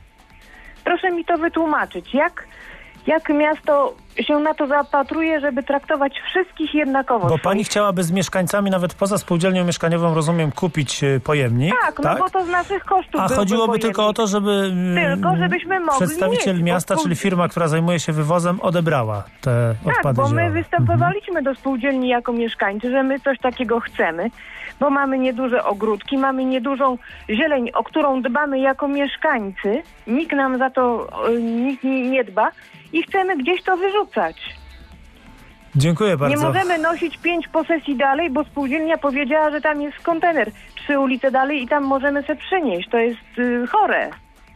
Proszę mi to wytłumaczyć, jak, jak miasto się na to zapatruje, żeby traktować wszystkich jednakowo. Bo pani chciałaby z mieszkańcami, nawet poza spółdzielnią mieszkaniową, rozumiem, kupić pojemnik. Tak, no tak? bo to z naszych kosztów. A chodziłoby pojemnik. tylko o to, żeby Tylko, żebyśmy mogli przedstawiciel mieć, miasta, bo... czyli firma, która zajmuje się wywozem, odebrała te tak, odpady bo zielone. my występowaliśmy do spółdzielni jako mieszkańcy, że my coś takiego chcemy, bo mamy nieduże ogródki, mamy niedużą zieleń, o którą dbamy jako mieszkańcy. Nikt nam za to nikt nie dba i chcemy gdzieś to wyrzucać. Dziękuję bardzo. Nie możemy nosić pięć posesji dalej, bo spółdzielnia powiedziała, że tam jest kontener trzy ulice dalej i tam możemy se przynieść. To jest y, chore.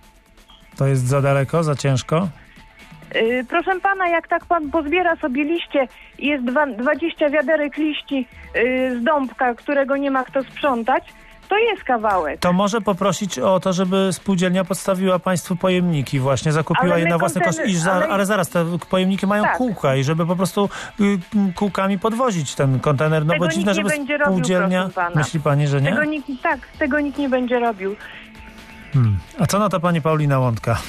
To jest za daleko, za ciężko? Yy, proszę pana, jak tak pan pozbiera sobie liście i jest dwa, dwadzieścia wiaderek liści yy, z dąbka, którego nie ma kto sprzątać, to jest kawałek. To może poprosić o to, żeby spółdzielnia podstawiła państwu pojemniki właśnie, zakupiła Ale je my na własny koszt. kontener- I za, ale- ale zaraz, te pojemniki mają Tak. kółka i żeby po prostu y, kółkami podwozić ten kontener. No Tego bo nikt dziwne, nie żeby będzie robił, spółdzielnia... proszę pana. Myśli pani, że nie? Tego nikt, tak, tego nikt nie będzie robił. Hmm. A co na to pani Paulina Łądka?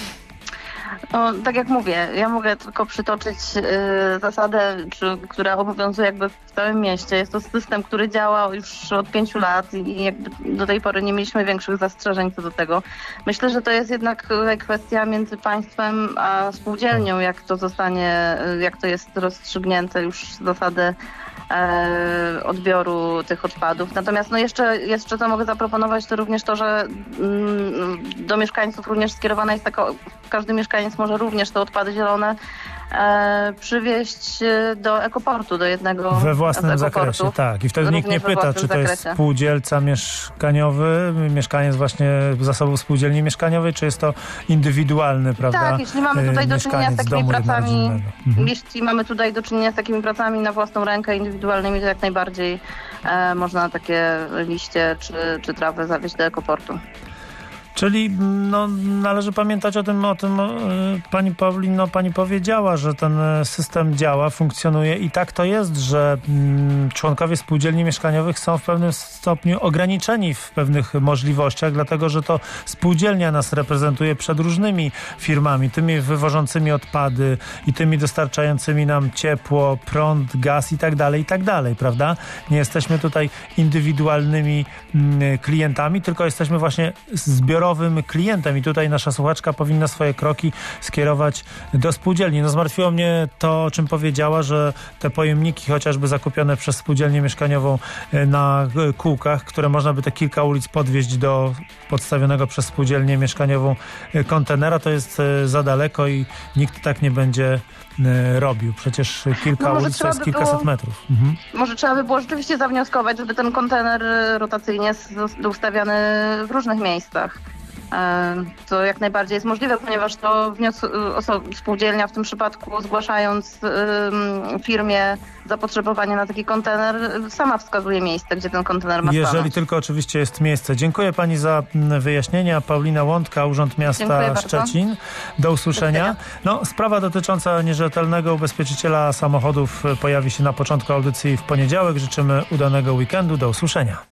No, tak jak mówię, ja mogę tylko przytoczyć y, zasadę, czy, która obowiązuje jakby w całym mieście. Jest to system, który działa już od pięciu lat i jakby do tej pory nie mieliśmy większych zastrzeżeń co do tego. Myślę, że to jest jednak kwestia między państwem a spółdzielnią, jak to zostanie, jak to jest rozstrzygnięte już zasady e, odbioru tych odpadów. Natomiast no jeszcze, jeszcze co mogę zaproponować, to również to, że mm, do mieszkańców również skierowana jest taka, każdy mieszkaniec może również te odpady zielone e, przywieźć do ekoportu, do jednego We własnym z ekoportów. zakresie, tak. I wtedy nikt nie Również we pyta, własnym czy to jest zakresie. spółdzielca mieszkaniowy, mieszkaniec właśnie zasobów spółdzielni mieszkaniowej, czy jest to indywidualny, prawda? Tak, jeśli mamy tutaj do czynienia z mieszkaniec takimi domu pracami, jednorodzinnego. Mhm. jeśli mamy tutaj do czynienia z takimi pracami na własną rękę, indywidualnymi, to jak najbardziej e, można takie liście czy, czy trawę zawieźć do ekoportu. Czyli no, należy pamiętać o tym, o tym e, pani Paulino, pani powiedziała, że ten system działa, funkcjonuje i tak to jest, że mm, członkowie spółdzielni mieszkaniowych są w pewnym stopniu ograniczeni w pewnych możliwościach, dlatego że to spółdzielnia nas reprezentuje przed różnymi firmami, tymi wywożącymi odpady i tymi dostarczającymi nam ciepło, prąd, gaz i tak dalej, i tak dalej, prawda? Nie jesteśmy tutaj indywidualnymi mm, klientami, tylko jesteśmy właśnie zbiorowymi honorowym klientem i tutaj nasza słuchaczka powinna swoje kroki skierować do spółdzielni. No zmartwiło mnie to, o czym powiedziała, że te pojemniki chociażby zakupione przez spółdzielnię mieszkaniową na kółkach, które można by te kilka ulic podwieźć do podstawionego przez spółdzielnię mieszkaniową kontenera, to jest za daleko i nikt tak nie będzie robił. Przecież kilka no ulic to jest by kilkaset było, metrów. Mhm. Może trzeba by było rzeczywiście zawnioskować, żeby ten kontener rotacyjnie był ustawiany w różnych miejscach. To jak najbardziej jest możliwe, ponieważ to wnios- oso- spółdzielnia w tym przypadku, zgłaszając ym, firmie zapotrzebowanie na taki kontener, sama wskazuje miejsce, gdzie ten kontener ma Jeżeli stanąć. tylko oczywiście jest miejsce. Dziękuję pani za wyjaśnienia. Paulina Łądka, Urząd Miasta Szczecin. Do usłyszenia. No, sprawa dotycząca nierzetelnego ubezpieczyciela samochodów pojawi się na początku audycji w poniedziałek. Życzymy udanego weekendu. Do usłyszenia.